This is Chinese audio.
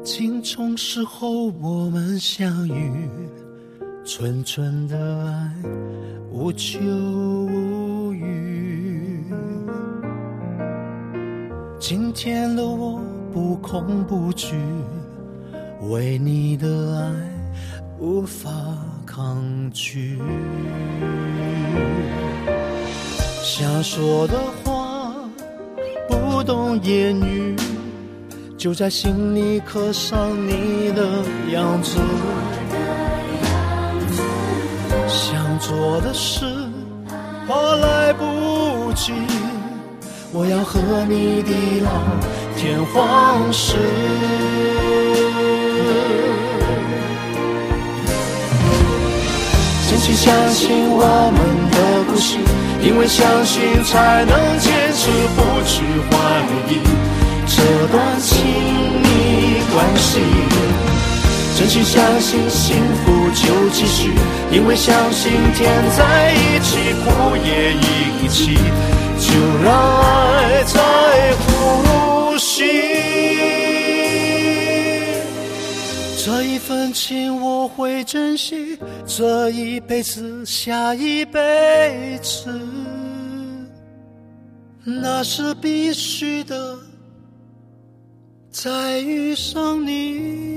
青葱时候我们相遇，纯纯的爱无求无余。今天的我不恐不惧，为你的爱无法抗拒。想说的话不懂言语，就在心里刻上你的样子。想做的事怕来不及，我要和你地老天荒时。真心相信我们的故事，因为相信才能坚持不去怀疑这段亲密关系。真心相信幸福就继续，因为相信天在一起，苦也一起，就让爱在呼吸。这一份情我会珍惜，这一辈子下一辈子，那是必须的，再遇上你。